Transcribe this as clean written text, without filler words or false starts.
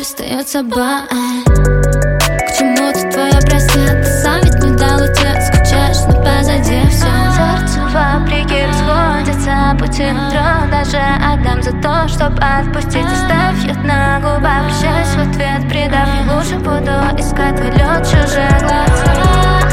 остается боль. К чему тут твое прости? Ты сам ведь не дал уйти. Скучаешь, но позади все. Сердце вопреки расходятся пути. Но даже отдам за то, чтоб отпустить. Оставь яд на губах, прощаюсь в ответ, предав. Я лучше буду искать твой лед чужих глаз.